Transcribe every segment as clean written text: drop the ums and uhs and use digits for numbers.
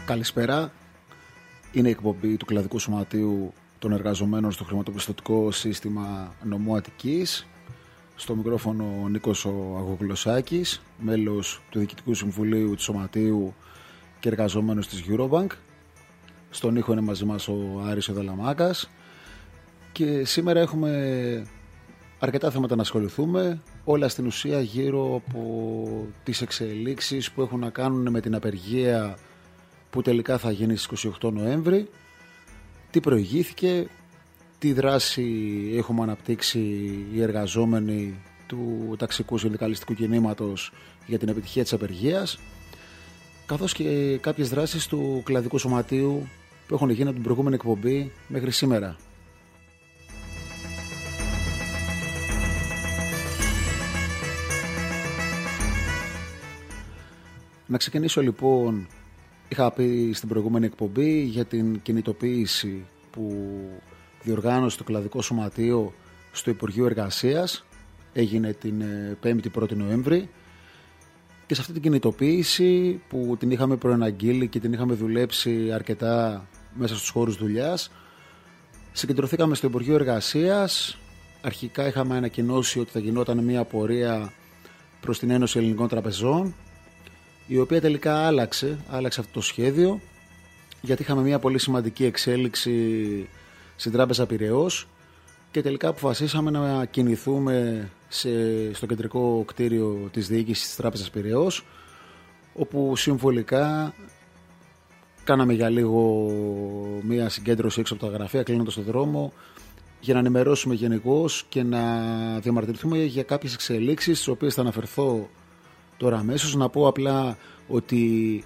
Καλησπέρα. Είναι η εκπομπή του Κλαδικού Σωματείου των Εργαζομένων στο Χρηματοπιστωτικό Σύστημα Νομού Αττικής. Στο μικρόφωνο ο Νίκος ο Αγωγλωσσάκης, μέλος του Διοικητικού Συμβουλίου του Σωματείου και εργαζόμενος της Eurobank. Στον ήχο είναι μαζί μας ο Άρης ο Δαλαμάκας. Και σήμερα έχουμε αρκετά θέματα να ασχοληθούμε, όλα στην ουσία γύρω από τις εξελίξεις που έχουν να κάνουν με την απεργία που τελικά θα γίνει στις 28 Νοέμβρη, τι προηγήθηκε, τι δράση έχουμε αναπτύξει οι εργαζόμενοι του ταξικού συνδικαλιστικού κινήματος για την επιτυχία της απεργίας, καθώς και κάποιες δράσεις του Κλαδικού Σωματείου που έχουν γίνει από την προηγούμενη εκπομπή μέχρι σήμερα. Να ξεκινήσω λοιπόν, είχα πει στην προηγούμενη εκπομπή για την κινητοποίηση που διοργάνωσε το Κλαδικό Σωματείο στο Υπουργείο Εργασίας, έγινε την 5η Νοέμβρη, και σε αυτή την κινητοποίηση που την είχαμε προαναγγείλει και την είχαμε δουλέψει αρκετά μέσα στους χώρους δουλειάς, συγκεντρωθήκαμε στο Υπουργείο Εργασίας. Αρχικά είχαμε ανακοινώσει ότι θα γινόταν μια πορεία προς την Ένωση Ελληνικών Τραπεζών, η οποία τελικά άλλαξε αυτό το σχέδιο, γιατί είχαμε μια πολύ σημαντική εξέλιξη στην Τράπεζα Πειραιώς και τελικά αποφασίσαμε να κινηθούμε στο κεντρικό κτίριο της διοίκησης της Τράπεζας Πειραιώς, όπου συμβολικά κάναμε για λίγο μια συγκέντρωση έξω από τα γραφεία, κλείνοντας το δρόμο, για να ενημερώσουμε γενικώς και να διαμαρτυρηθούμε για κάποιες εξελίξεις, στις οποίες θα αναφερθώ τώρα αμέσως. Να πω απλά ότι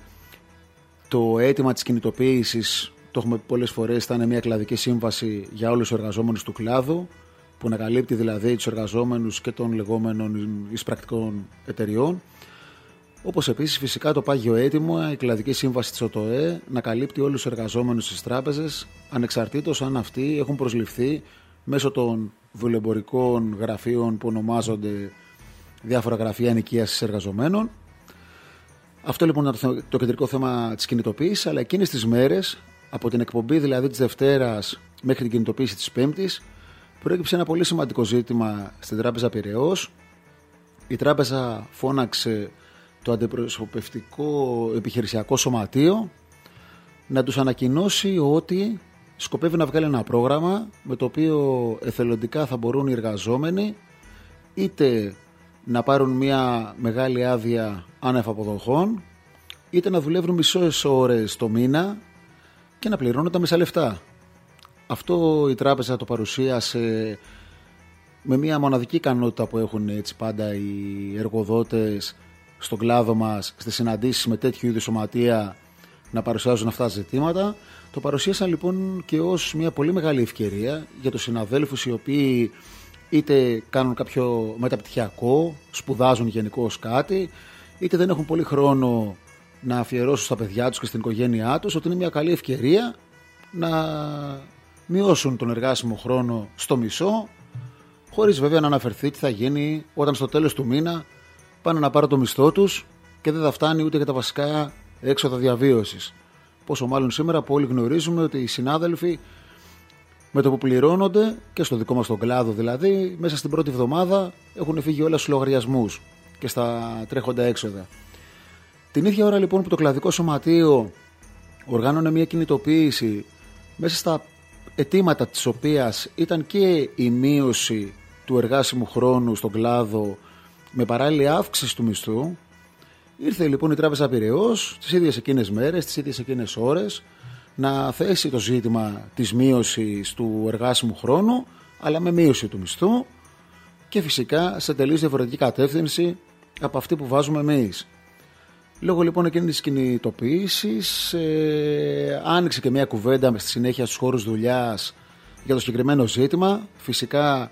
το αίτημα της κινητοποίησης, το έχουμε πει πολλές φορές, θα είναι μια κλαδική σύμβαση για όλους τους εργαζόμενους του κλάδου, που να καλύπτει δηλαδή τους εργαζόμενους και των λεγόμενων εισπρακτικών εταιριών. Όπως επίσης φυσικά το πάγιο αίτημα, η κλαδική σύμβαση της ΟΤΟΕ, να καλύπτει όλους τους εργαζόμενους στις τράπεζες, ανεξαρτήτως αν αυτοί έχουν προσληφθεί μέσω των δουλεμπορικών γραφείων που ονομάζονται διάφορα γραφεία ενοικίασης εργαζομένων. Αυτό λοιπόν είναι το κεντρικό θέμα της κινητοποίησης, αλλά εκείνες τις μέρες, από την εκπομπή δηλαδή της Δευτέρας μέχρι την κινητοποίηση της Πέμπτης, προέκυψε ένα πολύ σημαντικό ζήτημα στην Τράπεζα Πειραιώς. Η τράπεζα φώναξε το αντιπροσωπευτικό επιχειρησιακό σωματείο να τους ανακοινώσει ότι σκοπεύει να βγάλει ένα πρόγραμμα με το οποίο εθελοντικά θα μπορούν οι εργαζόμενοι είτε να πάρουν μια μεγάλη άδεια άνευ αποδοχών, είτε να δουλεύουν μισές ώρες το μήνα και να πληρώνουν τα μισά λεφτά. Αυτό η τράπεζα το παρουσίασε με μια μοναδική ικανότητα που έχουν έτσι πάντα οι εργοδότες στον κλάδο μας, στις συναντήσεις με τέτοιου είδους σωματεία, να παρουσιάζουν αυτά τα ζητήματα. Το παρουσίασαν λοιπόν και ως μια πολύ μεγάλη ευκαιρία για τους συναδέλφους οι οποίοι είτε κάνουν κάποιο μεταπτυχιακό, σπουδάζουν γενικώς κάτι, είτε δεν έχουν πολύ χρόνο να αφιερώσουν στα παιδιά τους και στην οικογένειά τους, ότι είναι μια καλή ευκαιρία να μειώσουν τον εργάσιμο χρόνο στο μισό, χωρίς βέβαια να αναφερθεί τι θα γίνει όταν στο τέλος του μήνα πάνε να πάρουν το μισθό τους και δεν θα φτάνει ούτε για τα βασικά έξοδα διαβίωσης. Πόσο μάλλον σήμερα που όλοι γνωρίζουμε ότι οι συνάδελφοι με το που πληρώνονται, και στο δικό μας τον κλάδο δηλαδή, μέσα στην πρώτη εβδομάδα έχουν φύγει όλα στους λογαριασμούς και στα τρέχοντα έξοδα. Την ίδια ώρα λοιπόν που το Κλαδικό Σωματείο οργάνωνε μια κινητοποίηση, μέσα στα αιτήματα της οποίας ήταν και η μείωση του εργάσιμου χρόνου στον κλάδο με παράλληλη αύξηση του μισθού, ήρθε λοιπόν η Τράπεζα Πειραιώς τις ίδιες εκείνες μέρες, τις ίδιες εκείνες ώρες, να θέσει το ζήτημα της μείωσης του εργάσιμου χρόνου, αλλά με μείωση του μισθού, και φυσικά σε τελείως διαφορετική κατεύθυνση από αυτή που βάζουμε εμείς. Λόγω λοιπόν εκείνης της κινητοποίησης άνοιξε και μια κουβέντα στη συνέχεια στους χώρους δουλειάς για το συγκεκριμένο ζήτημα. Φυσικά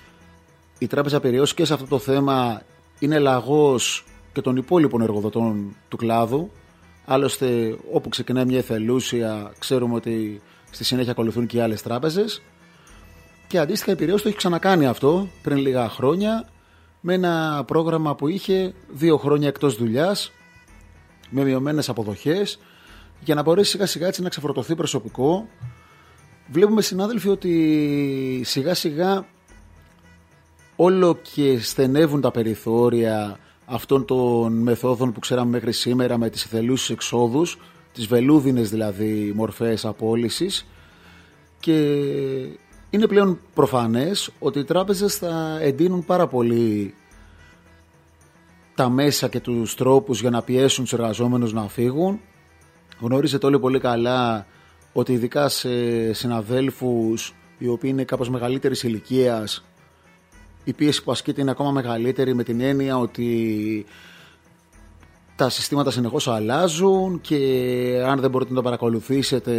η Τράπεζα Πειραιώς και σε αυτό το θέμα είναι λαγός και των υπόλοιπων εργοδοτών του κλάδου. Άλλωστε, όπου ξεκινάει μια εθελούσια, ξέρουμε ότι στη συνέχεια ακολουθούν και οι άλλες τράπεζες. Και αντίστοιχα η Πειραιώς το έχει ξανακάνει αυτό πριν λίγα χρόνια, με ένα πρόγραμμα που είχε 2 χρόνια εκτός δουλειάς, με μειωμένες αποδοχές, για να μπορέσει σιγά σιγά έτσι να ξεφορτωθεί προσωπικό. Βλέπουμε, συνάδελφοι, ότι σιγά σιγά όλο και στενεύουν τα περιθώρια αυτών των μεθόδων που ξέραμε μέχρι σήμερα, με τις εθελούσιες εξόδους, τις βελούδινες δηλαδή μορφές απόλυσης, και είναι πλέον προφανές ότι οι τράπεζες θα εντείνουν πάρα πολύ τα μέσα και τους τρόπους για να πιέσουν τους εργαζόμενους να φύγουν. Γνωρίζετε όλοι πολύ καλά ότι ειδικά σε συναδέλφους οι οποίοι είναι κάπως μεγαλύτερης ηλικίας, η πίεση που ασκείται είναι ακόμα μεγαλύτερη, με την έννοια ότι τα συστήματα συνεχώς αλλάζουν και αν δεν μπορείτε να το παρακολουθήσετε,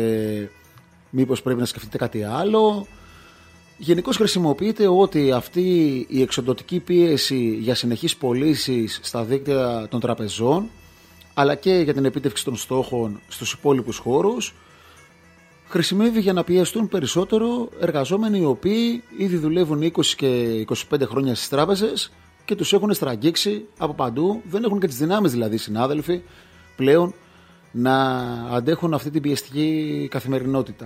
μήπως πρέπει να σκεφτείτε κάτι άλλο. Γενικώς χρησιμοποιείται ότι αυτή η εξοντωτική πίεση για συνεχείς πωλήσεις στα δίκτυα των τραπεζών, αλλά και για την επίτευξη των στόχων στους υπόλοιπους χώρους, χρησιμεύει για να πιεστούν περισσότερο εργαζόμενοι οι οποίοι ήδη δουλεύουν 20 και 25 χρόνια στις τράπεζες και τους έχουν στραγγίξει από παντού. Δεν έχουν και τις δυνάμεις δηλαδή, συνάδελφοι, πλέον να αντέχουν αυτή την πιεστική καθημερινότητα.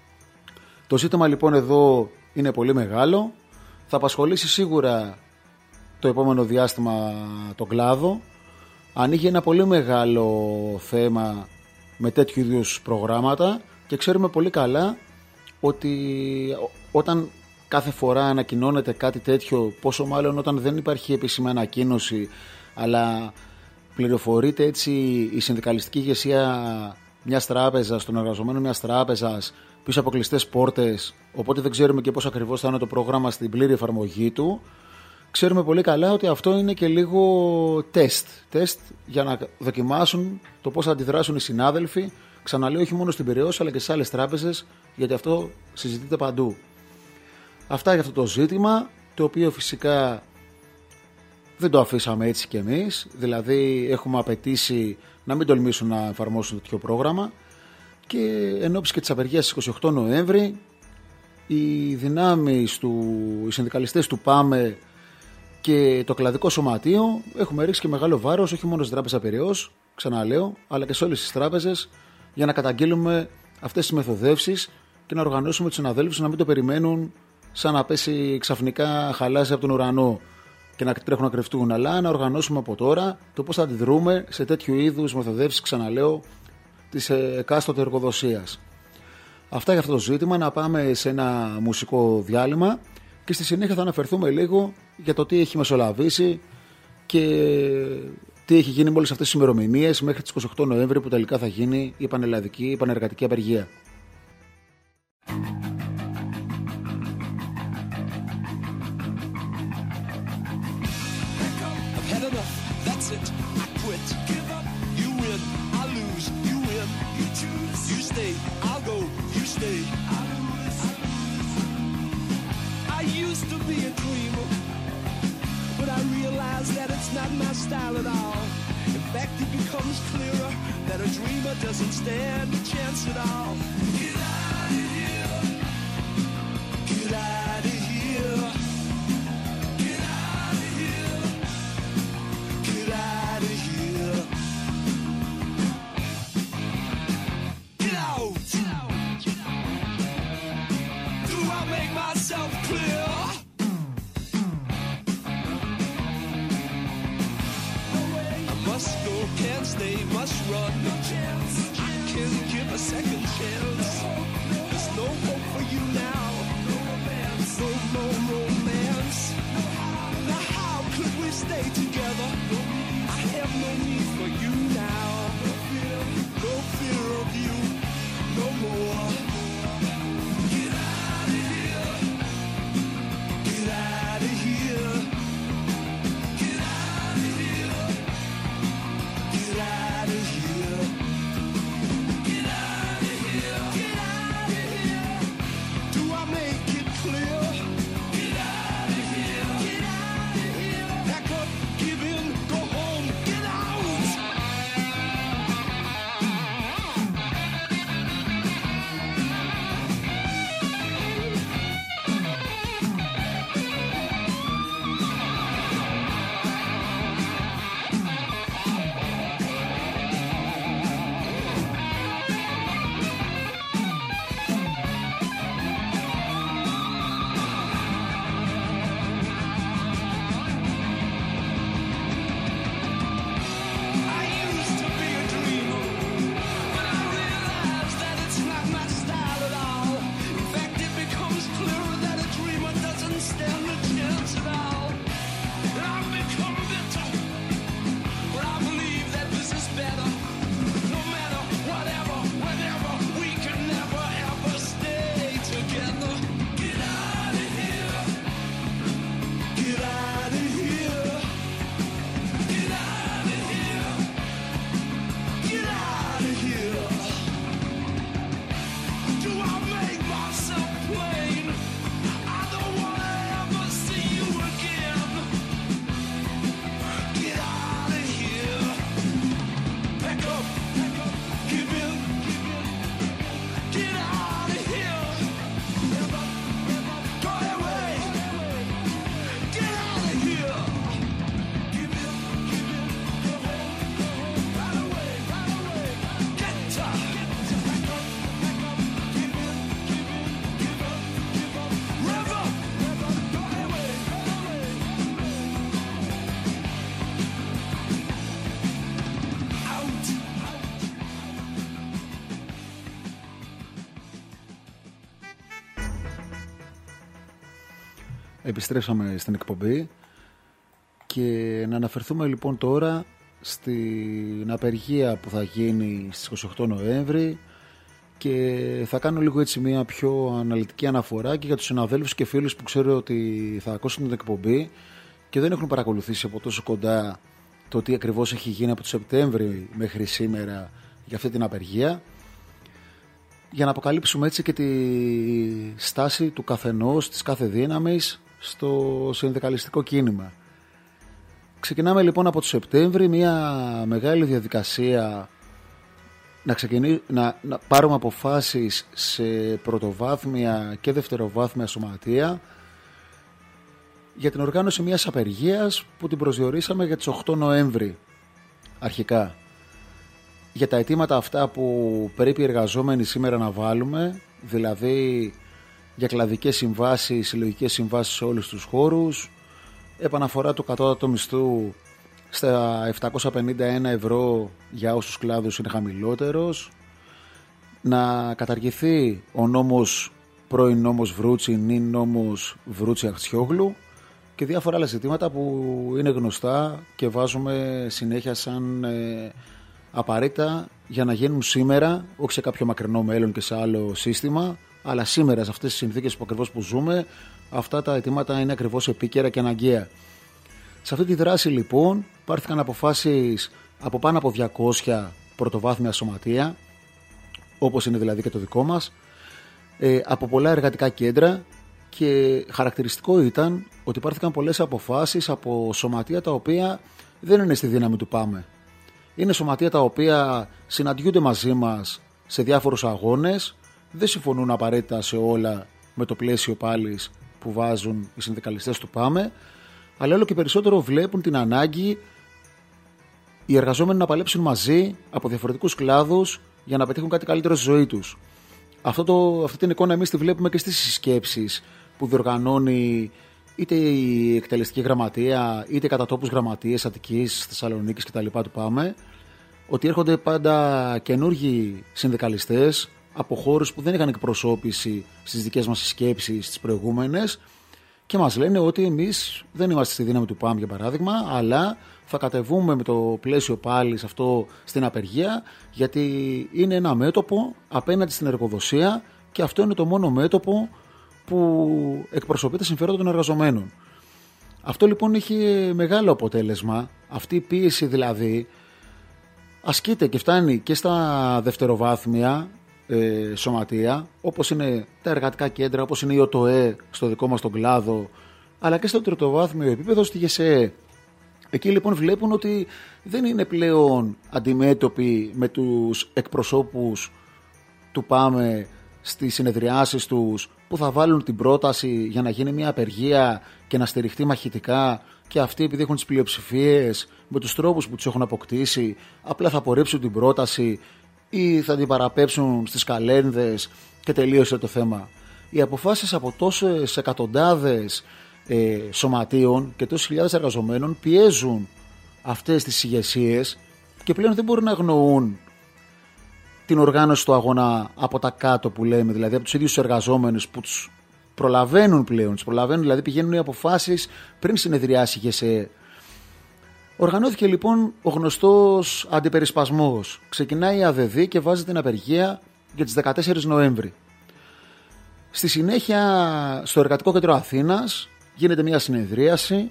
Το ζήτημα λοιπόν εδώ είναι πολύ μεγάλο. Θα απασχολήσει σίγουρα το επόμενο διάστημα τον κλάδο. Ανοίγει ένα πολύ μεγάλο θέμα με τέτοιου είδους προγράμματα και ξέρουμε πολύ καλά ότι όταν κάθε φορά ανακοινώνεται κάτι τέτοιο, πόσο μάλλον όταν δεν υπάρχει επίσημη ανακοίνωση, αλλά πληροφορείται έτσι η συνδικαλιστική ηγεσία μιας τράπεζας, των εργαζομένων μιας τράπεζας, πίσω από κλειστές πόρτες, οπότε δεν ξέρουμε και πώς ακριβώς θα είναι το πρόγραμμα στην πλήρη εφαρμογή του. Ξέρουμε πολύ καλά ότι αυτό είναι και λίγο τεστ για να δοκιμάσουν το πώς θα αντιδράσουν οι συνάδελφοι. Ξαναλέω, όχι μόνο στην Πειραιώς αλλά και σε άλλες τράπεζες, γιατί αυτό συζητείται παντού. Αυτά για αυτό το ζήτημα, το οποίο φυσικά δεν το αφήσαμε έτσι κι εμείς. Δηλαδή έχουμε απαιτήσει να μην τολμήσουν να εφαρμόσουν τέτοιο πρόγραμμα, και εν ώψη και της απεργίας στις 28 Νοέμβρη οι δυνάμεις οι συνδικαλιστές του ΠΑΜΕ και το κλαδικό σωματείο έχουμε ρίξει και μεγάλο βάρος όχι μόνο στην τράπεζα Πειραιώς, ξαναλέω, αλλά και σε όλες τις τράπεζες, για να καταγγείλουμε αυτές τις μεθοδεύσεις και να οργανώσουμε τους συναδέλφους να μην το περιμένουν σαν να πέσει ξαφνικά χαλάζι από τον ουρανό και να τρέχουν να κρυφτούν, αλλά να οργανώσουμε από τώρα το πώς θα αντιδρούμε σε τέτοιου είδους μεθοδεύσεις, ξαναλέω, της εκάστοτε εργοδοσίας. Αυτά για αυτό το ζήτημα. Να πάμε σε ένα μουσικό διάλειμμα και στη συνέχεια θα αναφερθούμε λίγο για το τι έχει μεσολαβήσει και τι έχει γίνει με όλες αυτές τις ημερομηνίες μέχρι τις 28 Νοέμβρη που τελικά θα γίνει η πανελλαδική πανεργατική απεργία. Not my style at all. In fact, it becomes clearer that a dreamer doesn't stand a chance at all. Get out of here. Get out of here. Get out of here. Get out of here. Get out. Do I make myself clear? Must go, can't stay, must run. I can give a second chance. There's no hope for you now. No more romance. Now how could we stay together? I have no need for you now. No fear of you, no more. Get out of here. Get out of here. Get out of here. Get out of here. Get out of here. Get out of here. επιστρέψαμε στην εκπομπή και να αναφερθούμε λοιπόν τώρα στην απεργία που θα γίνει στις 28 Νοέμβρη και θα κάνω λίγο έτσι μια πιο αναλυτική αναφορά και για τους συναδέλφους και φίλους που ξέρω ότι θα ακούσουν την εκπομπή και δεν έχουν παρακολουθήσει από τόσο κοντά το τι ακριβώς έχει γίνει από το Σεπτέμβρη μέχρι σήμερα για αυτή την απεργία, για να αποκαλύψουμε έτσι και τη στάση του καθενός, της κάθε δύναμης στο συνδικαλιστικό κίνημα. Ξεκινάμε λοιπόν από το Σεπτέμβρη μια μεγάλη διαδικασία να πάρουμε αποφάσεις σε πρωτοβάθμια και δευτεροβάθμια σωματεία για την οργάνωση μιας απεργίας που την προσδιορίσαμε για τις 8 Νοέμβρη αρχικά. Για τα αιτήματα αυτά που πρέπει οι εργαζόμενοι σήμερα να βάλουμε, δηλαδή για κλαδικές συμβάσεις, συλλογικές συμβάσεις σε όλους τους χώρους, επαναφορά του κατώτατου μισθού στα 751 ευρώ για όσους κλάδους είναι χαμηλότερος, να καταργηθεί ο νόμος πρώην νόμος Βρούτσι, νυν νόμος Βρούτσι Αχτσιόγλου και διάφορα άλλα ζητήματα που είναι γνωστά και βάζουμε συνέχεια σαν απαραίτητα για να γίνουν σήμερα, όχι σε κάποιο μακρινό μέλλον και σε άλλο σύστημα, αλλά σήμερα σε αυτές τις συνθήκες που ακριβώς που ζούμε, αυτά τα αιτήματα είναι ακριβώς επίκαιρα και αναγκαία. Σε αυτή τη δράση λοιπόν πάρθηκαν αποφάσεις από πάνω από 200 πρωτοβάθμια σωματεία, όπως είναι δηλαδή και το δικό μας, από πολλά εργατικά κέντρα και χαρακτηριστικό ήταν ότι πάρθηκαν πολλές αποφάσεις από σωματεία τα οποία δεν είναι στη δύναμη του ΠΑΜΕ. Είναι σωματεία τα οποία συναντιούνται μαζί μας σε διάφορους αγώνες, δεν συμφωνούν απαραίτητα σε όλα με το πλαίσιο πάλι που βάζουν οι συνδικαλιστές του ΠΑΜΕ, αλλά όλο και περισσότερο βλέπουν την ανάγκη οι εργαζόμενοι να παλέψουν μαζί από διαφορετικούς κλάδους για να πετύχουν κάτι καλύτερο στη ζωή τους. Αυτή την εικόνα εμείς τη βλέπουμε και στις συσκέψεις που διοργανώνει είτε η εκτελεστική γραμματεία είτε κατά τόπους γραμματείες Αττικής, Θεσσαλονίκης κτλ. Του ΠΑΜΕ, ότι έρχονται πάντα καινούργιοι συνδικαλιστές από χώρους που δεν είχαν εκπροσώπηση στις δικές μας συσκέψεις τις προηγούμενες και μας λένε ότι εμείς δεν είμαστε στη δύναμη του ΠΑΜ για παράδειγμα, αλλά θα κατεβούμε με το πλαίσιο πάλι σε αυτό στην απεργία, γιατί είναι ένα μέτωπο απέναντι στην εργοδοσία και αυτό είναι το μόνο μέτωπο που εκπροσωπεί τα συμφέροντα των εργαζομένων. Αυτό λοιπόν έχει μεγάλο αποτέλεσμα. Αυτή η πίεση δηλαδή ασκείται και φτάνει και στα δευτεροβάθμια σωματεία, όπως είναι τα εργατικά κέντρα, όπως είναι η ΟΤΟΕ στο δικό μας τον κλάδο, αλλά και στο τριτοβάθμιο επίπεδο στη ΓΕΣΕΕ. Εκεί λοιπόν βλέπουν ότι δεν είναι πλέον αντιμέτωποι με τους εκπροσώπους του ΠΑΜΕ στις συνεδριάσεις τους που θα βάλουν την πρόταση για να γίνει μια απεργία και να στηριχτεί μαχητικά και αυτοί επειδή έχουν τις πλειοψηφίες με τους τρόπους που τους έχουν αποκτήσει απλά θα απορρίψουν την πρόταση ή θα την παραπέψουν στις καλένδες και τελείωσε το θέμα. Οι αποφάσεις από τόσες εκατοντάδες σωματείων και τόσες χιλιάδες εργαζομένων πιέζουν αυτές τις ηγεσίες και πλέον δεν μπορούν να αγνοούν την οργάνωση του αγώνα από τα κάτω που λέμε, δηλαδή από τους ίδιους τους εργαζόμενους που τους προλαβαίνουν πλέον, δηλαδή πηγαίνουν οι αποφάσεις πριν συνεδριάσει η ΓΕΣΕΕ. Οργανώθηκε λοιπόν ο γνωστός αντιπερισπασμός. Ξεκινάει η ΑΔΔ και βάζει την απεργία για τις 14 Νοέμβρη. Στη συνέχεια στο Εργατικό Κέντρο Αθήνας γίνεται μια συνεδρίαση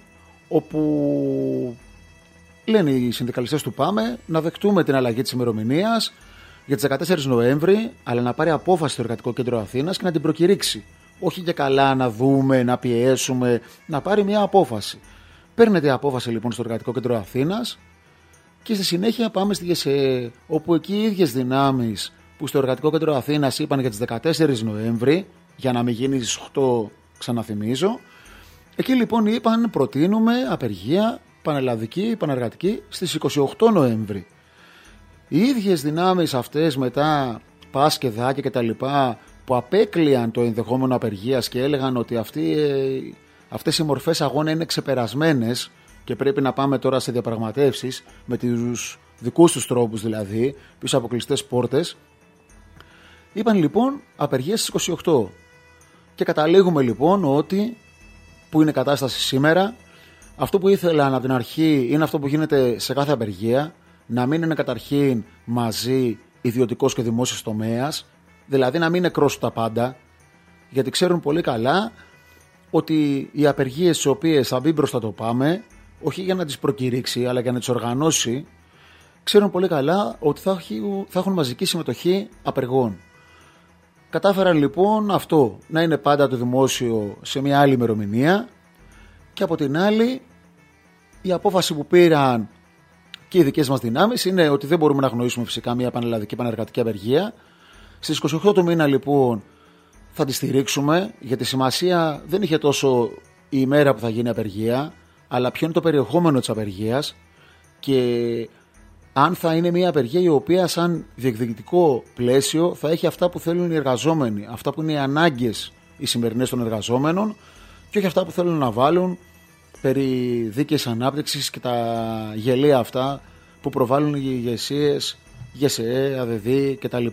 όπου λένε οι συνδικαλιστές του ΠΑΜΕ να δεχτούμε την αλλαγή της ημερομηνίας για τις 14 Νοέμβρη, αλλά να πάρει απόφαση στο Εργατικό Κέντρο Αθήνας και να την προκηρύξει. Όχι για καλά να δούμε, να πιέσουμε, να πάρει μια απόφαση. Παίρνεται απόφαση λοιπόν στο Εργατικό Κέντρο Αθήνας και στη συνέχεια πάμε στη ΓΕΣΕΕ, όπου εκεί οι ίδιες δυνάμεις που στο Εργατικό Κέντρο Αθήνας είπαν για τις 14 Νοέμβρη, για να μην γίνει στις 8, ξαναθυμίζω, εκεί λοιπόν είπαν προτείνουμε απεργία πανελλαδική, πανεργατική στις 28 Νοέμβρη. Οι ίδιες δυνάμεις αυτές μετά, ΠΑΣ και ΔΑΚΕ και τα λοιπά, που απέκλειαν το ενδεχόμενο απεργίας και έλεγαν ότι αυτές οι μορφές αγώνα είναι ξεπερασμένες και πρέπει να πάμε τώρα σε διαπραγματεύσεις με τους δικούς τους τρόπους δηλαδή, πίσω από κλειστές πόρτες, είπαν λοιπόν απεργία στις 28. Και καταλήγουμε λοιπόν ότι που είναι η κατάσταση σήμερα. Αυτό που ήθελα από την αρχή είναι αυτό που γίνεται σε κάθε απεργία, να μην είναι καταρχήν μαζί ιδιωτικός και δημόσιος τομέας, δηλαδή να μην νεκρώσουν τα πάντα, γιατί ξέρουν πολύ καλά ότι οι απεργίες στις οποίες θα μπει μπροστά το ΠΑΜΕ, όχι για να τις προκηρύξει αλλά για να τις οργανώσει, ξέρουν πολύ καλά ότι θα έχουν μαζική συμμετοχή απεργών. Κατάφεραν λοιπόν αυτό, να είναι πάντα το δημόσιο σε μια άλλη ημερομηνία, και από την άλλη η απόφαση που πήραν και οι δικές μας δυνάμεις είναι ότι δεν μπορούμε να αγνοήσουμε φυσικά μια πανελλαδική πανεργατική απεργία. Στις 28 του μήνα λοιπόν θα τη στηρίξουμε, γιατί σημασία δεν είχε τόσο η ημέρα που θα γίνει απεργία, αλλά ποιο είναι το περιεχόμενο της απεργίας και αν θα είναι μια απεργία η οποία σαν διεκδικητικό πλαίσιο θα έχει αυτά που θέλουν οι εργαζόμενοι, αυτά που είναι οι ανάγκες οι σημερινές των εργαζόμενων και όχι αυτά που θέλουν να βάλουν περί δίκαιης ανάπτυξης και τα γελία αυτά που προβάλλουν οι ηγεσίες, ΓΕΣΕ, ΑΔΔ κτλ.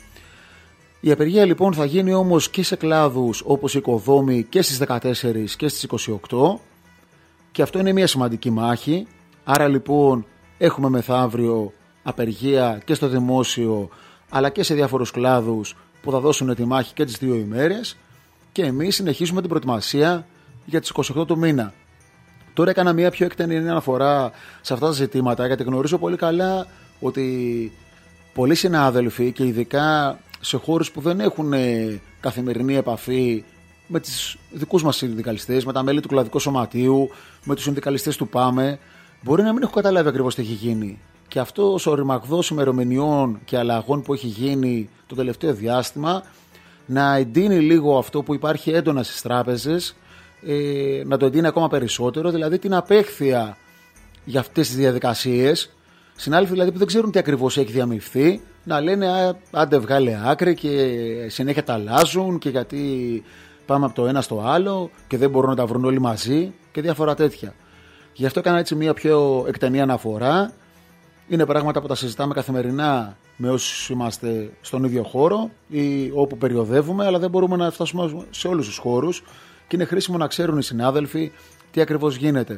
Η απεργία λοιπόν θα γίνει όμως και σε κλάδους όπως η οικοδόμη και στις 14 και στις 28 και αυτό είναι μια σημαντική μάχη. Άρα λοιπόν έχουμε μεθαύριο απεργία και στο δημόσιο αλλά και σε διάφορους κλάδους που θα δώσουν τη μάχη και τις 2 ημέρες και εμείς συνεχίζουμε την προετοιμασία για τις 28 του μήνα. Τώρα έκανα μια πιο εκτενή αναφορά σε αυτά τα ζητήματα γιατί γνωρίζω πολύ καλά ότι πολλοί συνάδελφοι και ειδικά σε χώρους που δεν έχουν καθημερινή επαφή με τους δικούς μας συνδικαλιστές, με τα μέλη του κλαδικού σωματείου, με τους συνδικαλιστές του ΠΑΜΕ, μπορεί να μην έχουν καταλάβει ακριβώς τι έχει γίνει. Και αυτός ο ρημαγδός ημερομηνιών και αλλαγών που έχει γίνει το τελευταίο διάστημα να εντείνει λίγο αυτό που υπάρχει έντονα στις τράπεζες, να το εντείνει ακόμα περισσότερο, δηλαδή την απέχθεια για αυτές τις διαδικασίες. Συνάδελφοι δηλαδή που δεν ξέρουν τι ακριβώς έχει διαμειφθεί, να λένε άντε βγάλε άκρη και συνέχεια τα αλλάζουν και γιατί πάμε από το ένα στο άλλο και δεν μπορούν να τα βρουν όλοι μαζί και διάφορα τέτοια. Γι' αυτό έκανα έτσι μια πιο εκτενή αναφορά. Είναι πράγματα που τα συζητάμε καθημερινά με όσους είμαστε στον ίδιο χώρο ή όπου περιοδεύουμε, αλλά δεν μπορούμε να φτάσουμε σε όλους τους χώρους και είναι χρήσιμο να ξέρουν οι συνάδελφοι τι ακριβώς γίνεται.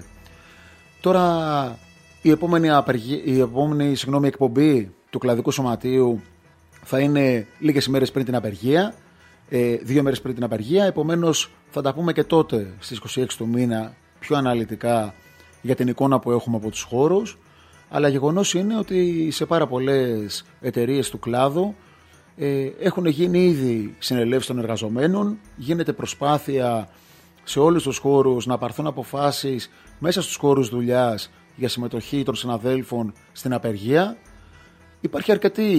Τώρα η επόμενη εκπομπή του κλαδικού σωματείου θα είναι λίγες ημέρες πριν την απεργία, 2 ημέρες πριν την απεργία, επομένως θα τα πούμε και τότε στις 26 του μήνα πιο αναλυτικά για την εικόνα που έχουμε από τους χώρους, αλλά γεγονός είναι ότι σε πάρα πολλές εταιρείες του κλάδου έχουν γίνει ήδη συνελεύσεις των εργαζομένων, γίνεται προσπάθεια σε όλους τους χώρους να πάρθουν αποφάσεις μέσα στους χώρους δουλειάς για συμμετοχή των συναδέλφων στην απεργία. Υπάρχει αρκετή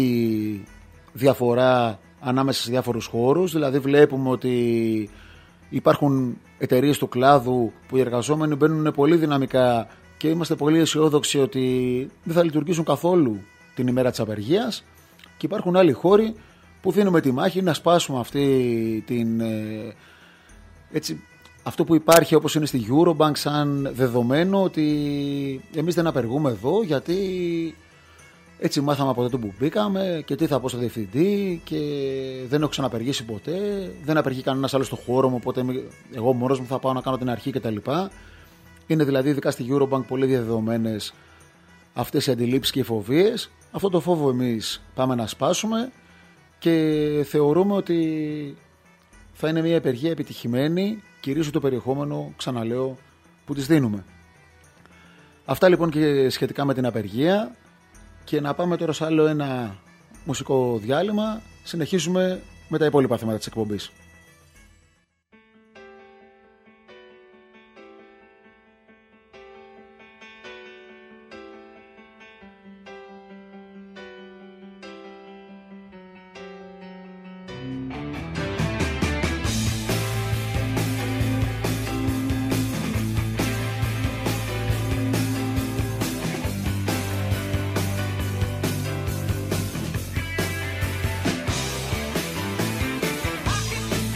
διαφορά ανάμεσα σε διάφορους χώρους, δηλαδή βλέπουμε ότι υπάρχουν εταιρείες του κλάδου που οι εργαζόμενοι μπαίνουν πολύ δυναμικά και είμαστε πολύ αισιόδοξοι ότι δεν θα λειτουργήσουν καθόλου την ημέρα της απεργίας και υπάρχουν άλλοι χώροι που δίνουμε τη μάχη να σπάσουμε αυτό που υπάρχει όπως είναι στη Eurobank σαν δεδομένο ότι εμείς δεν απεργούμε εδώ γιατί έτσι μάθαμε από τότε που μπήκαμε και τι θα πω στο διευθυντή και δεν έχω ξαναπεργήσει ποτέ, δεν απεργεί κανένας άλλος στο χώρο μου, οπότε εγώ μόνος μου θα πάω να κάνω την αρχή κτλ. Είναι δηλαδή ειδικά στη Eurobank πολύ διαδεδομένες αυτές οι αντιλήψεις και οι φοβίες. Αυτό το φόβο εμείς πάμε να σπάσουμε και θεωρούμε ότι θα είναι μια απεργία επιτυχημένη, κυρίως το περιεχόμενο, ξαναλέω, που τις δίνουμε. Αυτά λοιπόν και σχετικά με την απεργία. Και να πάμε τώρα σε άλλο ένα μουσικό διάλειμμα. Συνεχίζουμε με τα υπόλοιπα θέματα της εκπομπής. I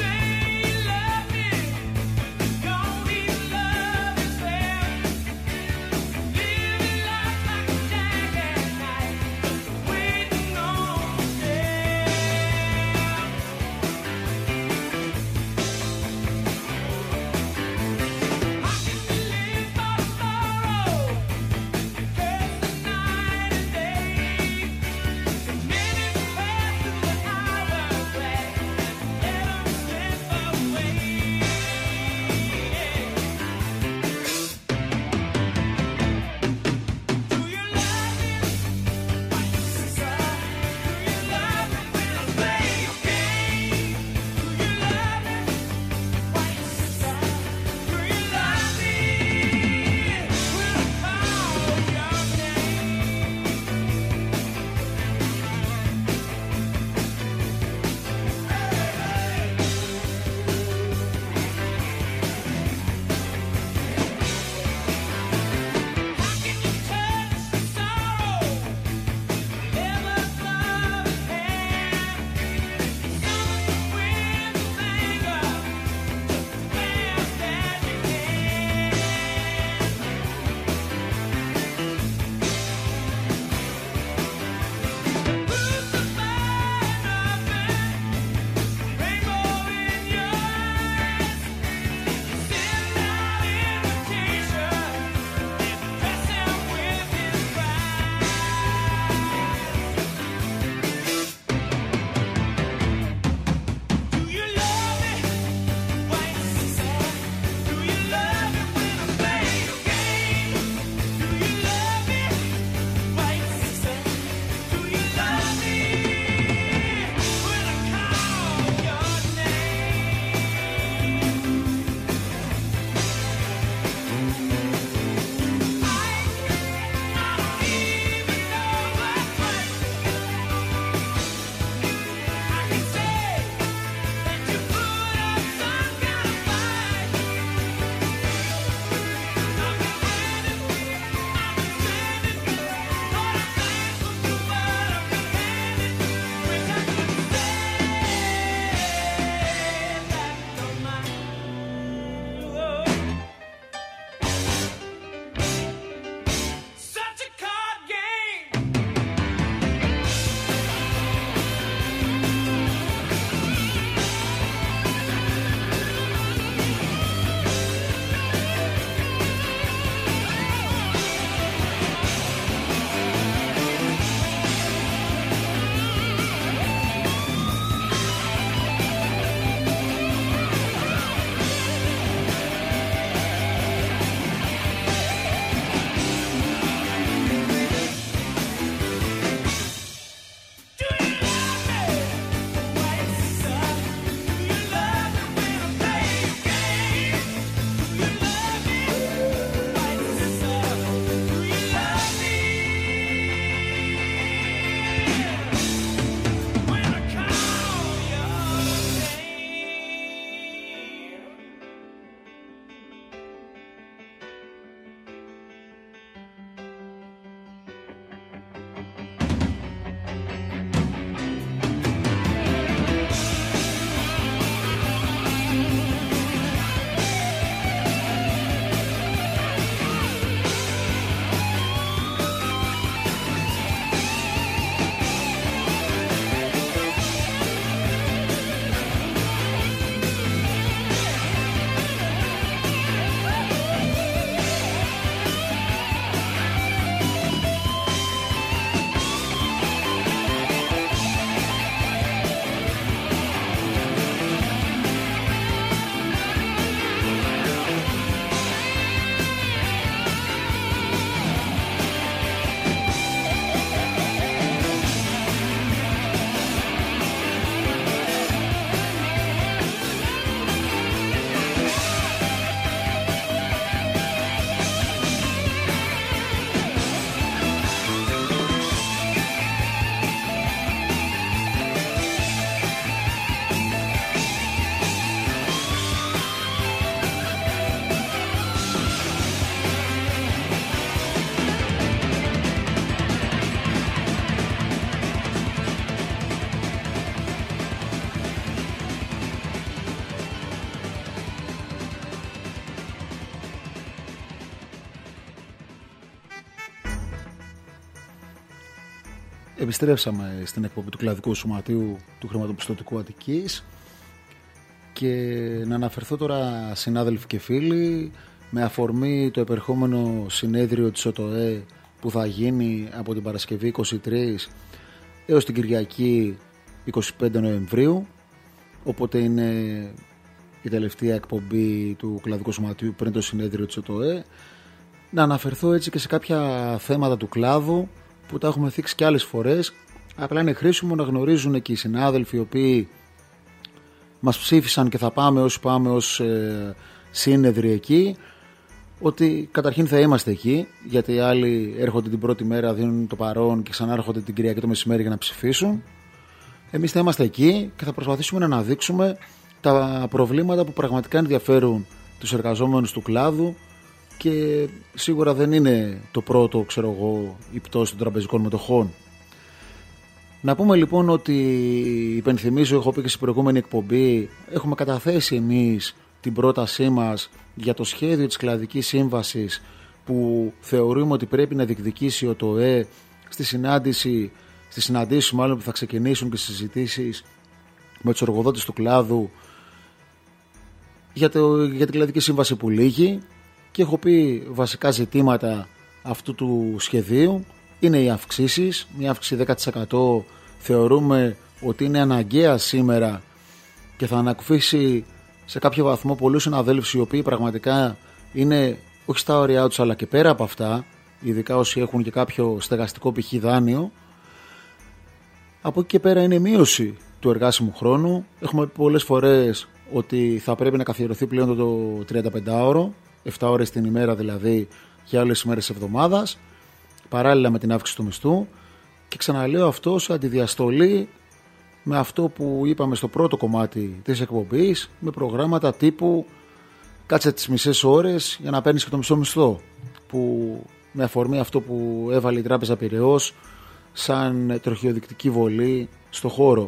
Επιστρέψαμε στην εκπομπή του Κλαδικού Σωματείου του Χρηματοπιστωτικού Αττικής και να αναφερθώ τώρα, συνάδελφοι και φίλοι, με αφορμή το επερχόμενο συνέδριο της ΟΤΟΕ που θα γίνει από την Παρασκευή 23 έως την Κυριακή 25 Νοεμβρίου, οπότε είναι η τελευταία εκπομπή του Κλαδικού Σωματείου πριν το συνέδριο της ΟΤΟΕ, να αναφερθώ έτσι και σε κάποια θέματα του κλάδου που τα έχουμε θίξει και άλλες φορές. Απλά είναι χρήσιμο να γνωρίζουν και οι συνάδελφοι οι οποίοι μας ψήφισαν και θα πάμε ως σύνεδροι εκεί, ότι καταρχήν θα είμαστε εκεί, γιατί οι άλλοι έρχονται την πρώτη μέρα, δίνουν το παρόν και ξανάρχονται την Κυριακή το μεσημέρι για να ψηφίσουν. Εμείς θα είμαστε εκεί και θα προσπαθήσουμε να αναδείξουμε τα προβλήματα που πραγματικά ενδιαφέρουν τους εργαζόμενους του κλάδου, και σίγουρα δεν είναι το πρώτο, η πτώση των τραπεζικών μετοχών. Να πούμε λοιπόν ότι, υπενθυμίζω, έχω πει και στην προηγούμενη εκπομπή, έχουμε καταθέσει εμείς την πρότασή μας για το σχέδιο της κλαδικής σύμβασης που θεωρούμε ότι πρέπει να διεκδικήσει ο ΤΟΕ στις συναντήσεις μάλλον που θα ξεκινήσουν και στις συζητήσεις με τους εργοδότες του κλάδου για την κλαδική σύμβαση που λύγει. Και έχω πει βασικά ζητήματα αυτού του σχεδίου είναι οι αυξήσεις. Μια αύξηση 10% θεωρούμε ότι είναι αναγκαία σήμερα και θα ανακουφίσει σε κάποιο βαθμό πολλούς συναδέλφους οι οποίοι πραγματικά είναι όχι στα όρια τους αλλά και πέρα από αυτά, ειδικά όσοι έχουν και κάποιο στεγαστικό π.χ. δάνειο. Από εκεί και πέρα είναι η μείωση του εργάσιμου χρόνου. Έχουμε πει πολλές φορές ότι θα πρέπει να καθιερωθεί πλέον το 35ωρο, 7 ώρες την ημέρα δηλαδή για όλες τις ημέρες της εβδομάδας, παράλληλα με την αύξηση του μισθού, και ξαναλέω αυτό σε αντιδιαστολή με αυτό που είπαμε στο πρώτο κομμάτι της εκπομπής, με προγράμματα τύπου κάτσε τις μισές ώρες για να παίρνεις και το μισό μισθό, που με αφορμή αυτό που έβαλε η Τράπεζα Πειραιώς σαν τροχιοδεικτική βολή στο χώρο.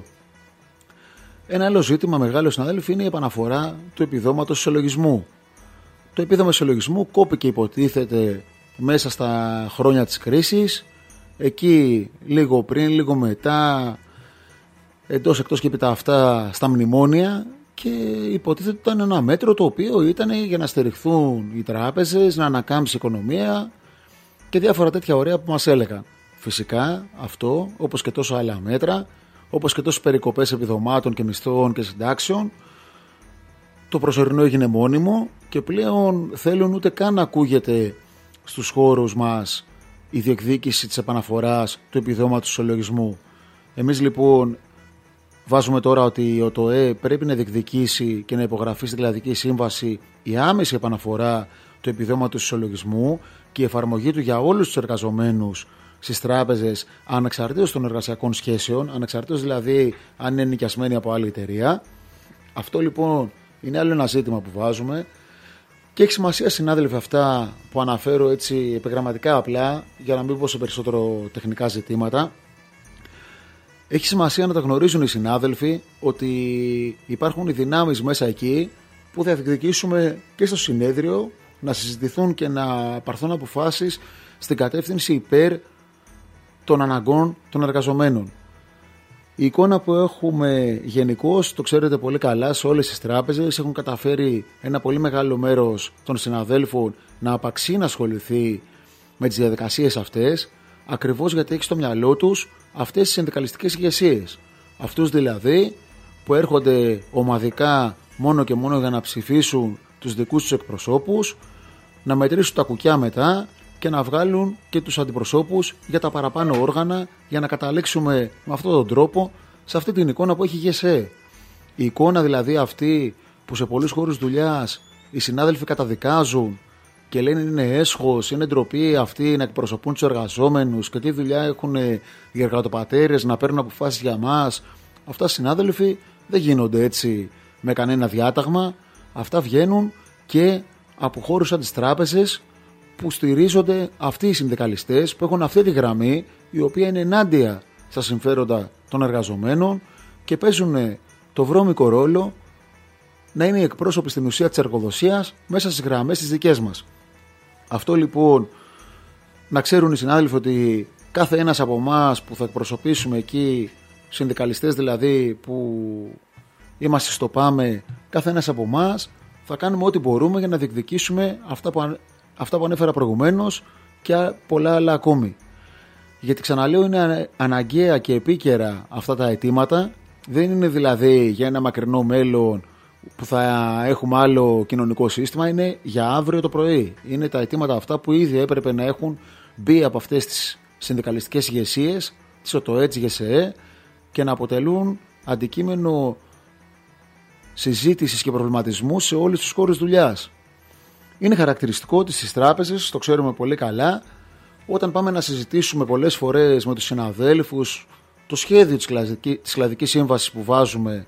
Ένα άλλο ζήτημα μεγάλο, συνάδελφοι, είναι η επαναφορά του επιδόματος ισολογισμού. Το επίδομα ισολογισμού κόπηκε, υποτίθεται, μέσα στα χρόνια της κρίσης, εκεί λίγο πριν, λίγο μετά, εντός εκτός και επί αυτά στα μνημόνια, και υποτίθεται ήταν ένα μέτρο το οποίο ήταν για να στηριχθούν οι τράπεζες, να ανακάμψει η οικονομία και διάφορα τέτοια ωραία που μας έλεγαν. Φυσικά αυτό, όπως και τόσα άλλα μέτρα, όπως και τόσες περικοπές επιδομάτων και μισθών και συντάξεων, το προσωρινό έγινε μόνιμο και πλέον θέλουν ούτε καν να ακούγεται στους χώρους μας η διεκδίκηση της επαναφοράς του επιδόματος ισολογισμού. Εμείς λοιπόν βάζουμε τώρα ότι ο ΤΟΕ πρέπει να διεκδικήσει και να υπογραφεί στην κλαδική σύμβαση η άμεση επαναφορά του επιδόματος ισολογισμού και η εφαρμογή του για όλους τους εργαζομένους στις τράπεζες, ανεξαρτήτως των εργασιακών σχέσεων, ανεξαρτήτως δηλαδή αν είναι νοικιασμένοι από άλλη εταιρεία. Αυτό λοιπόν είναι άλλο ένα ζήτημα που βάζουμε και έχει σημασία, συνάδελφοι, αυτά που αναφέρω έτσι επιγραμματικά απλά, για να μην πω σε περισσότερο τεχνικά ζητήματα. Έχει σημασία να τα γνωρίζουν οι συνάδελφοι ότι υπάρχουν οι δυνάμεις μέσα εκεί που θα διεκδικήσουμε και στο συνέδριο, να συζητηθούν και να πάρθουν αποφάσεις στην κατεύθυνση υπέρ των αναγκών των εργαζομένων. Η εικόνα που έχουμε γενικώς, το ξέρετε πολύ καλά, σε όλες τις τράπεζες έχουν καταφέρει ένα πολύ μεγάλο μέρος των συναδέλφων να απαξεί να ασχοληθεί με τις διαδικασίες αυτές, ακριβώς γιατί έχει στο μυαλό τους αυτές τις συνδικαλιστικές ηγεσίες. Αυτούς δηλαδή που έρχονται ομαδικά μόνο και μόνο για να ψηφίσουν τους δικούς τους εκπροσώπους, να μετρήσουν τα κουκιά μετά και να βγάλουν και τους αντιπροσώπους για τα παραπάνω όργανα, για να καταλήξουμε με αυτόν τον τρόπο σε αυτή την εικόνα που έχει η ΓΕΣΕ. Η εικόνα δηλαδή αυτή που σε πολλούς χώρους δουλειάς οι συνάδελφοι καταδικάζουν και λένε είναι έσχος, είναι ντροπή αυτοί να εκπροσωπούν τους εργαζόμενους και τι δουλειά έχουν οι εργατοπατέρες να παίρνουν αποφάσεις για μας. Αυτά, συνάδελφοι, δεν γίνονται έτσι με κανένα διάταγμα. Αυτά βγαίνουν και από χώρους σαν τις τράπεζες που στηρίζονται αυτοί οι συνδικαλιστές που έχουν αυτή τη γραμμή, η οποία είναι ενάντια στα συμφέροντα των εργαζομένων και παίζουν το βρώμικο ρόλο να είναι οι εκπρόσωποι στην ουσία της εργοδοσίας μέσα στις γραμμές τις δικές μας. Αυτό λοιπόν να ξέρουν οι συνάδελφοι ότι κάθε ένας από εμάς που θα εκπροσωπήσουμε εκεί, συνδικαλιστές δηλαδή που είμαστε στο ΠΑΜΕ, κάθε ένας από εμάς θα κάνουμε ό,τι μπορούμε για να διεκδικήσουμε αυτά που ανέφερα προηγουμένως και πολλά άλλα ακόμη. Γιατί ξαναλέω, είναι αναγκαία και επίκαιρα αυτά τα αιτήματα. Δεν είναι δηλαδή για ένα μακρινό μέλλον που θα έχουμε άλλο κοινωνικό σύστημα, είναι για αύριο το πρωί. Είναι τα αιτήματα αυτά που ήδη έπρεπε να έχουν μπει από αυτές τις συνδικαλιστικές ηγεσίες, της ΟΤΟΕ, της ΓΕΣΕΕ, και να αποτελούν αντικείμενο συζήτησης και προβληματισμού σε όλους τους χώρους δουλειάς. Είναι χαρακτηριστικό ότι στις τράπεζες, το ξέρουμε πολύ καλά, όταν πάμε να συζητήσουμε πολλές φορές με τους συναδέλφους το σχέδιο της κλαδικής σύμβασης που βάζουμε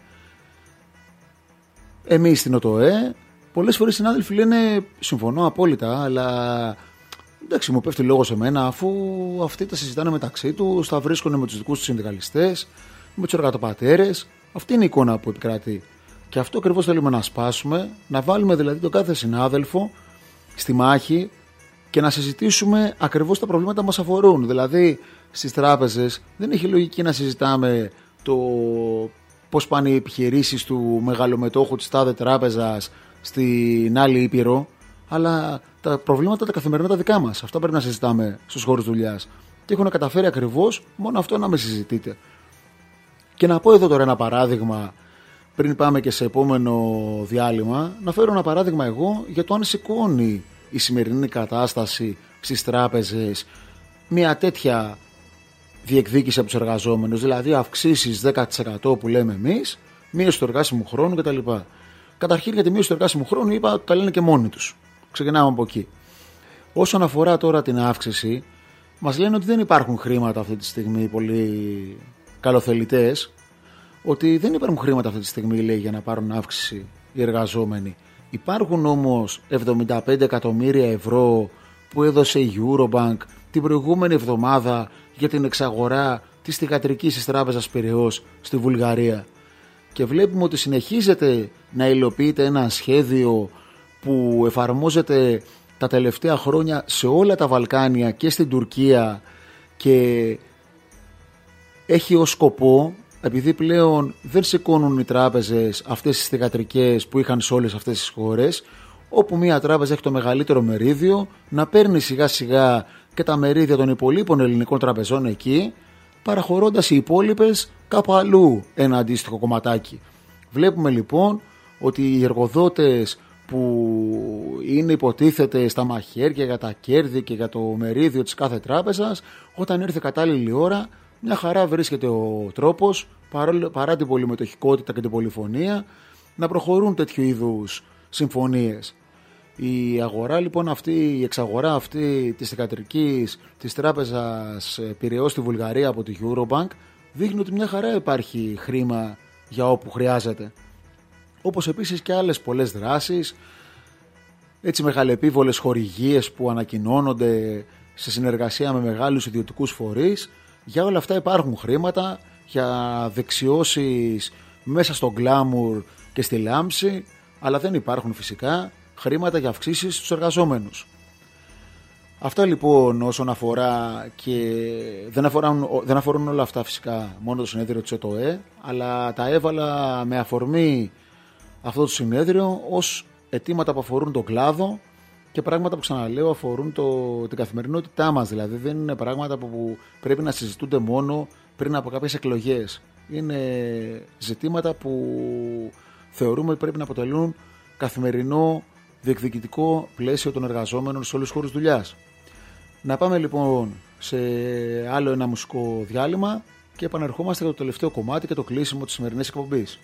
εμείς στην ΟΤΟΕ, πολλές φορές οι συνάδελφοι λένε συμφωνώ απόλυτα, αλλά εντάξει, μου πέφτει λόγο σε μένα, αφού αυτοί τα συζητάνε μεταξύ τους, τα βρίσκονται με τους δικούς τους συνδικαλιστές, με τους εργατοπατέρες. Αυτή είναι η εικόνα που επικρατεί. Και αυτό ακριβώς θέλουμε να σπάσουμε, να βάλουμε δηλαδή τον κάθε συνάδελφο στη μάχη και να συζητήσουμε ακριβώς τα προβλήματα που μας αφορούν. Δηλαδή, στις τράπεζες δεν έχει λογική να συζητάμε το πώς πάνε οι επιχειρήσεις του μεγαλομετόχου της τάδε τράπεζας στην άλλη ήπειρο, αλλά τα προβλήματα τα καθημερινά τα δικά μας. Αυτά πρέπει να συζητάμε στους χώρους δουλειάς. Και έχουν καταφέρει ακριβώς μόνο αυτό να με συζητείτε. Και να πω εδώ τώρα ένα παράδειγμα, πριν πάμε και σε επόμενο διάλειμμα, να φέρω ένα παράδειγμα εγώ για το αν σηκώνει η σημερινή κατάσταση στις τράπεζες μια τέτοια διεκδίκηση από τους εργαζόμενους, δηλαδή αυξήσεις 10% που λέμε εμείς, μείωση του εργάσιμου χρόνου κτλ. Καταρχήν για τη μείωση του εργάσιμου χρόνου είπα ότι τα λένε και μόνοι τους. Ξεκινάμε από εκεί. Όσον αφορά τώρα την αύξηση, μας λένε ότι δεν υπάρχουν χρήματα αυτή τη στιγμή, πολύ καλοθελητές, ότι δεν υπάρχουν χρήματα αυτή τη στιγμή, λέει, για να πάρουν αύξηση οι εργαζόμενοι. Υπάρχουν όμως 75 εκατομμύρια ευρώ που έδωσε η Eurobank την προηγούμενη εβδομάδα για την εξαγορά της θυγατρικής της Τράπεζας Πειραιώς στη Βουλγαρία. Και βλέπουμε ότι συνεχίζεται να υλοποιείται ένα σχέδιο που εφαρμόζεται τα τελευταία χρόνια σε όλα τα Βαλκάνια και στην Τουρκία και έχει ως σκοπό, επειδή πλέον δεν σηκώνουν οι τράπεζες αυτές τις θυγατρικές που είχαν σε όλες αυτές τις χώρες, όπου μία τράπεζα έχει το μεγαλύτερο μερίδιο, να παίρνει σιγά σιγά και τα μερίδια των υπολείπων ελληνικών τραπεζών εκεί, παραχωρώντας οι υπόλοιπες κάπου αλλού ένα αντίστοιχο κομματάκι. Βλέπουμε λοιπόν ότι οι εργοδότες που είναι υποτίθεται στα μαχαίρια για τα κέρδη και για το μερίδιο της κάθε τράπεζας, όταν ήρθε κατάλληλη ώρα, μια χαρά βρίσκεται ο τρόπος, παρά την πολυμετοχικότητα και την πολυφωνία, να προχωρούν τέτοιου είδους συμφωνίες. Η αγορά λοιπόν αυτή, η εξαγορά αυτή της θυγατρικής της Τράπεζας Πειραιώς στη Βουλγαρία από τη Eurobank δείχνει ότι μια χαρά υπάρχει χρήμα για όπου χρειάζεται. Όπως επίσης και άλλες πολλές δράσεις, έτσι μεγαλεπίβολες χορηγίες που ανακοινώνονται σε συνεργασία με μεγάλους ιδιωτικούς φορείς. Για όλα αυτά υπάρχουν χρήματα, για δεξιώσεις μέσα στο γκλάμουρ και στη λάμψη, αλλά δεν υπάρχουν φυσικά χρήματα για αυξήσεις στους εργαζόμενους. Αυτά λοιπόν όσον αφορά, και δεν αφορούν όλα αυτά φυσικά μόνο το συνέδριο της ΟΤΟΕ, αλλά τα έβαλα με αφορμή αυτό το συνέδριο ως αιτήματα που αφορούν τον κλάδο και πράγματα που, ξαναλέω, αφορούν την καθημερινότητά μας. Δηλαδή δεν είναι πράγματα που πρέπει να συζητούνται μόνο πριν από κάποιες εκλογές. Είναι ζητήματα που θεωρούμε ότι πρέπει να αποτελούν καθημερινό διεκδικητικό πλαίσιο των εργαζόμενων σε όλους τους χώρους δουλειάς. Να πάμε λοιπόν σε άλλο ένα μουσικό διάλειμμα και επανερχόμαστε για το τελευταίο κομμάτι και το κλείσιμο της σημερινής εκπομπής.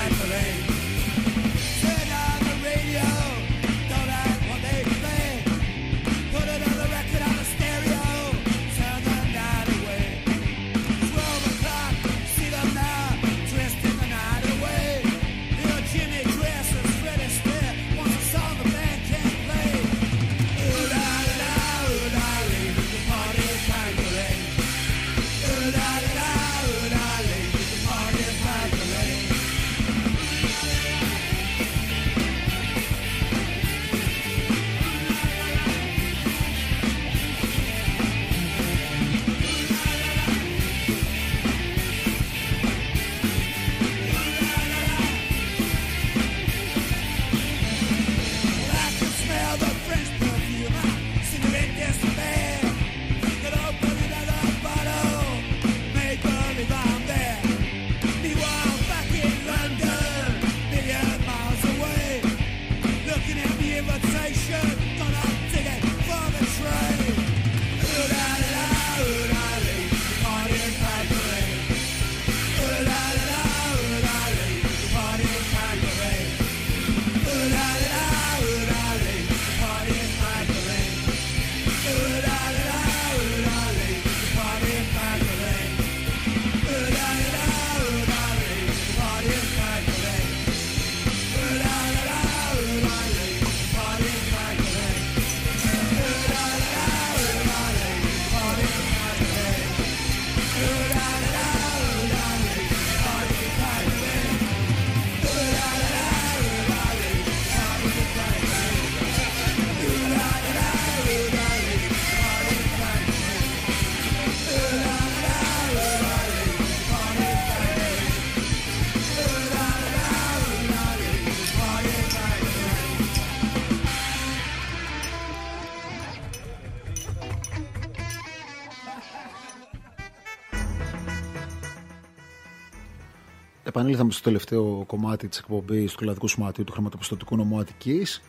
Επανήλθαμε στο τελευταίο κομμάτι της εκπομπής του Κλαδικού Σωματείου του Χρηματοπιστωτικού Νομού Αττικής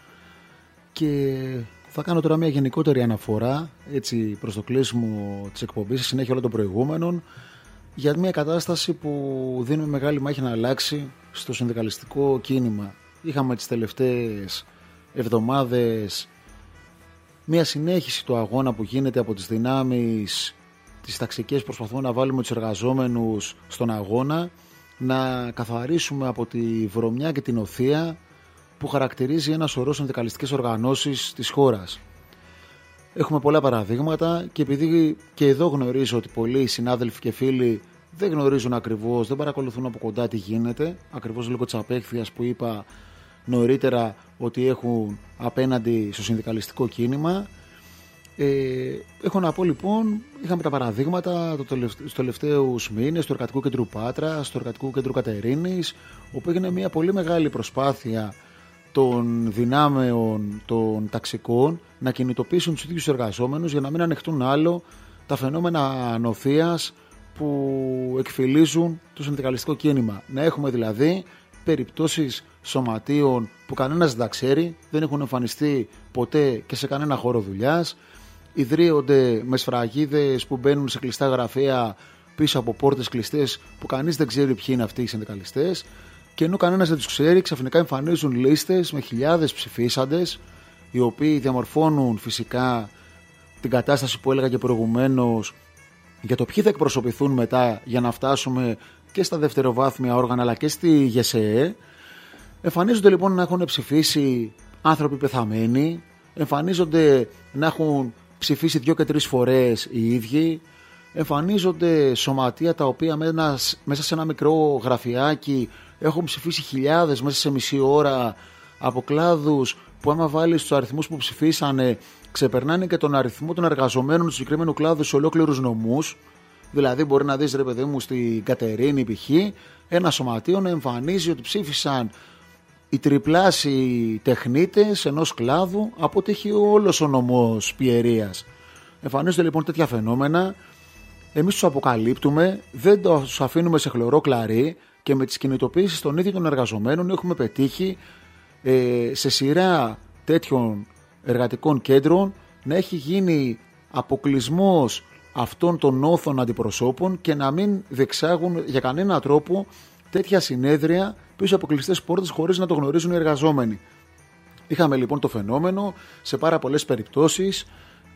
και θα κάνω τώρα μια γενικότερη αναφορά έτσι προς το κλείσιμο της εκπομπής σε συνέχεια όλων των προηγούμενων για μια κατάσταση που δίνουμε μεγάλη μάχη να αλλάξει στο συνδικαλιστικό κίνημα. Είχαμε τις τελευταίες εβδομάδες μια συνέχιση του αγώνα που γίνεται από τις δυνάμεις τις ταξικές, προσπαθούμε να βάλουμε τους εργαζόμενους στον αγώνα, να καθαρίσουμε από τη βρωμιά και την οθεία που χαρακτηρίζει ένα σωρό συνδικαλιστικές οργανώσεις της χώρας. Έχουμε πολλά παραδείγματα και επειδή και εδώ γνωρίζω ότι πολλοί συνάδελφοι και φίλοι δεν γνωρίζουν ακριβώς, δεν παρακολουθούν από κοντά τι γίνεται, ακριβώς λόγω της απέχθειας που είπα νωρίτερα ότι έχουν απέναντι στο συνδικαλιστικό κίνημα. Έχω να πω λοιπόν, είχαμε τα παραδείγματα στους τελευταίους μήνες του Εργατικού Κέντρου Πάτρας, του Εργατικού Κέντρου Κατερίνης, όπου έγινε μια πολύ μεγάλη προσπάθεια των δυνάμεων των ταξικών να κινητοποιήσουν τους ίδιους εργαζόμενους για να μην ανεχτούν άλλο τα φαινόμενα ανοθείας που εκφυλίζουν το συνδικαλιστικό κίνημα. Να έχουμε δηλαδή περιπτώσεις σωματείων που κανένας δεν τα ξέρει, δεν έχουν εμφανιστεί ποτέ και σε κανένα χώρο δουλειάς, ιδρύονται με σφραγίδες που μπαίνουν σε κλειστά γραφεία πίσω από πόρτες κλειστές που κανείς δεν ξέρει ποιοι είναι αυτοί οι συνδικαλιστές, και ενώ κανένας δεν τους ξέρει, ξαφνικά εμφανίζουν λίστες με χιλιάδες ψηφίσαντες, οι οποίοι διαμορφώνουν φυσικά την κατάσταση που έλεγα και προηγουμένως για το ποιοι θα εκπροσωπηθούν μετά για να φτάσουμε και στα δευτεροβάθμια όργανα αλλά και στη ΓΕΣΕΕ. Εμφανίζονται λοιπόν να έχουν ψηφίσει άνθρωποι πεθαμένοι, εμφανίζονται να έχουν ψηφίσει 2 και 3 φορές οι ίδιοι, εμφανίζονται σωματεία τα οποία μέσα σε ένα μικρό γραφιάκι έχουν ψηφίσει χιλιάδες μέσα σε μισή ώρα, από κλάδους που άμα βάλεις τους αριθμούς που ψηφίσανε ξεπερνάνε και τον αριθμό των εργαζομένων του συγκεκριμένου κλάδου σε ολόκληρους νομούς. Δηλαδή μπορεί να δεις, ρε παιδί μου, στην Κατερίνη π.χ. ένα σωματείο να εμφανίζει ότι ψήφισαν οι τριπλάσιοι τεχνίτες ενός κλάδου από ότι έχει όλος ο νομός Πιερίας. Εμφανίζονται λοιπόν τέτοια φαινόμενα, εμείς τους αποκαλύπτουμε, δεν τους αφήνουμε σε χλωρό κλαρί και με τις κινητοποίησεις των ίδιων των εργαζομένων έχουμε πετύχει σε σειρά τέτοιων εργατικών κέντρων να έχει γίνει αποκλεισμός αυτών των όθων αντιπροσώπων και να μην διεξάγουν για κανένα τρόπο τέτοια συνέδρια πίσω από κλειστές πόρτες χωρίς να το γνωρίζουν οι εργαζόμενοι. Είχαμε λοιπόν το φαινόμενο σε πάρα πολλές περιπτώσεις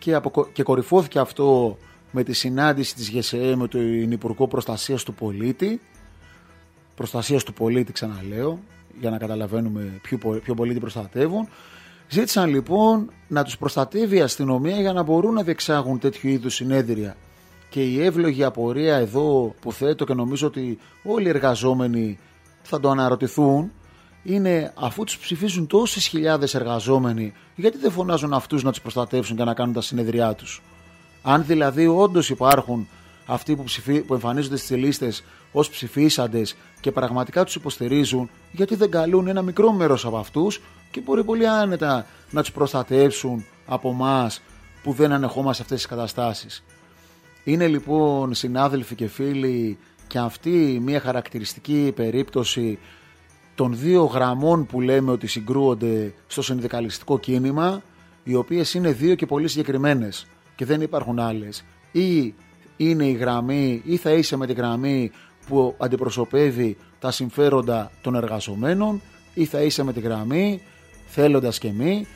και κορυφώθηκε αυτό με τη συνάντηση της ΓΕΣΕ με τον Υπουργό Προστασίας του Πολίτη. Προστασίας του πολίτη, ξαναλέω, για να καταλαβαίνουμε ποιο πολίτη προστατεύουν. Ζήτησαν λοιπόν να τους προστατεύει η αστυνομία για να μπορούν να διεξάγουν τέτοιου είδους συνέδρια. Και η εύλογη απορία εδώ που θέτω και νομίζω ότι όλοι οι εργαζόμενοι θα το αναρωτηθούν είναι, αφού τους ψηφίζουν τόσες χιλιάδες εργαζόμενοι, γιατί δεν φωνάζουν αυτούς να τους προστατεύσουν και να κάνουν τα συνεδριά τους? Αν δηλαδή όντως υπάρχουν αυτοί που εμφανίζονται στις λίστες ως ψηφίσαντες και πραγματικά τους υποστηρίζουν, γιατί δεν καλούν ένα μικρό μέρος από αυτούς και μπορεί πολύ άνετα να τους προστατεύσουν από εμάς που δεν ανεχόμαστε αυτές τις καταστάσεις? Είναι λοιπόν, συνάδελφοι και φίλοι, και αυτή μια χαρακτηριστική περίπτωση των δύο γραμμών που λέμε ότι συγκρούονται στο συνδικαλιστικό κίνημα, οι οποίες είναι δύο και πολύ συγκεκριμένες και δεν υπάρχουν άλλες. Ή είναι η γραμμή, ή θα είσαι με τη γραμμή που αντιπροσωπεύει τα συμφέροντα των εργαζομένων, ή θα είσαι με τη γραμμή, θέλοντας και μη,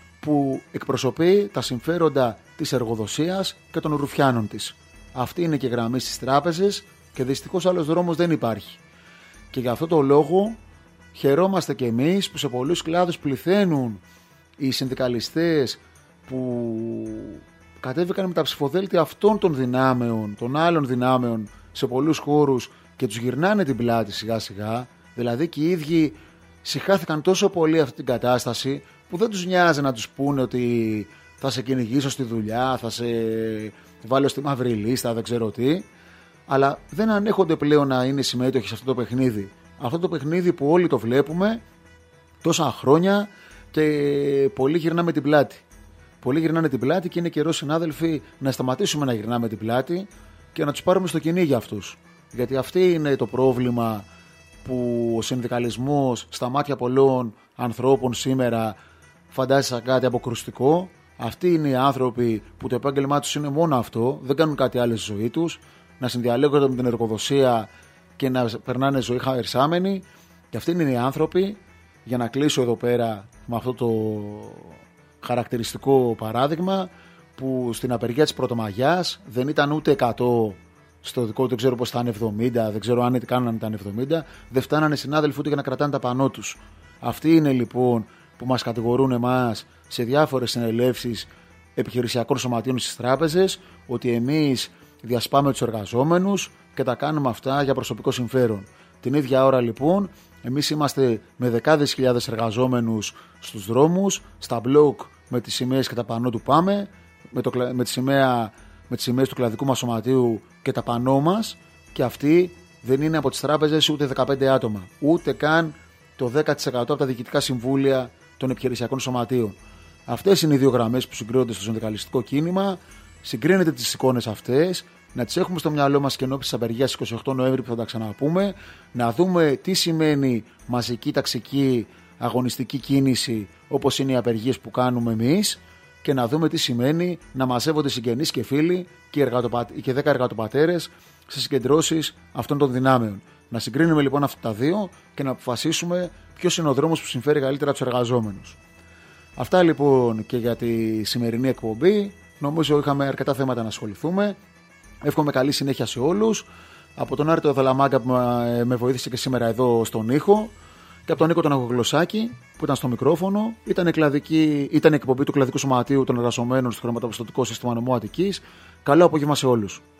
που εκπροσωπεί τα συμφέροντα της εργοδοσίας και των ρουφιάνων της. Αυτή είναι και η γραμμή στις τράπεζες και δυστυχώς άλλος δρόμος δεν υπάρχει. Και για αυτό το λόγο χαιρόμαστε και εμείς που σε πολλούς κλάδους πληθαίνουν οι συνδικαλιστές που κατέβηκαν με τα ψηφοδέλτια αυτών των δυνάμεων, των άλλων δυνάμεων σε πολλούς χώρους και τους γυρνάνε την πλάτη σιγά σιγά. Δηλαδή και οι ίδιοι συχάθηκαν τόσο πολύ αυτή την κατάσταση που δεν τους νοιάζει να τους πούνε ότι θα σε κυνηγήσω στη δουλειά, θα σε βάλω στη μαύρη λίστα, δεν ξέρω τι, αλλά δεν ανέχονται πλέον να είναι συμμέτοχοι σε αυτό το παιχνίδι. Αυτό το παιχνίδι που όλοι το βλέπουμε τόσα χρόνια και πολλοί γυρνάμε την πλάτη. Πολλοί γυρνάνε την πλάτη και είναι καιρό, συνάδελφοι, να σταματήσουμε να γυρνάμε την πλάτη και να τους πάρουμε στο κυνήγι αυτούς. Γιατί αυτή είναι το πρόβλημα που ο συνδικαλισμός στα μάτια πολλών ανθρώπων σήμερα φαντάζει σαν κάτι αποκρουστικό. Αυτοί είναι οι άνθρωποι που το επάγγελμά τους είναι μόνο αυτό, δεν κάνουν κάτι άλλο στη ζωή τους, να συνδιαλέγονται με την εργοδοσία και να περνάνε ζωή χαρισάμενοι. Και αυτοί είναι οι άνθρωποι, για να κλείσω εδώ πέρα με αυτό το χαρακτηριστικό παράδειγμα, που στην απεργία της Πρωτομαγιάς δεν ήταν ούτε 100 στο δικό, δεν ξέρω πώς ήταν 70, δεν ξέρω αν καν ήταν 70, δεν φτάνανε συνάδελφοι ούτε για να κρατάνε τα πανό τους. Αυτοί είναι λοιπόν που μας κατηγορούν εμάς σε διάφορες συνελεύσεις επιχειρησιακών σωματείων στις τράπεζες ότι εμείς διασπάμε τους εργαζόμενους και τα κάνουμε αυτά για προσωπικό συμφέρον. Την ίδια ώρα λοιπόν εμείς είμαστε με δεκάδες χιλιάδες εργαζόμενους στους δρόμους, στα μπλοκ με τις σημαίες και τα πανό του Πάμε, με τις σημαίες του κλαδικού μας σωματείου και τα πανό μας, και αυτοί δεν είναι από τις τράπεζες ούτε 15 άτομα, ούτε καν το 10% από τα διοικητικά συμβούλια των επιχειρησιακών σωματείων. Αυτές είναι οι δύο γραμμές που συγκρίνονται στο συνδικαλιστικό κίνημα. Συγκρίνετε τις εικόνες αυτές, να τις έχουμε στο μυαλό μας και ενώπιση της απεργίας 28 Νοέμβρη που θα τα ξαναπούμε, να δούμε τι σημαίνει μαζική ταξική αγωνιστική κίνηση όπως είναι οι απεργίες που κάνουμε εμείς, και να δούμε τι σημαίνει να μαζεύονται συγγενείς και φίλοι και 10 εργατοπατέρες σε συγκεντρώσεις αυτών των δυνάμεων. Να συγκρίνουμε λοιπόν αυτά τα δύο και να αποφασίσουμε ποιος είναι ο δρόμος που συμφέρει καλύτερα τους εργαζόμενους. Αυτά λοιπόν και για τη σημερινή εκπομπή. Νομίζω είχαμε αρκετά θέματα να ασχοληθούμε. Εύχομαι καλή συνέχεια σε όλους. Από τον Άρη Δαλαμάγκα που με βοήθησε και σήμερα εδώ στον ήχο, και από τον Νίκο τον Αγγογλωσσάκη που ήταν στο μικρόφωνο. Ήταν η εκπομπή του Κλαδικού Σωματείου των Εργαζομένων στο Χρηματοπιστωτικό Σύστημα Νομού Αττικής. Καλό απόγευμα σε όλους.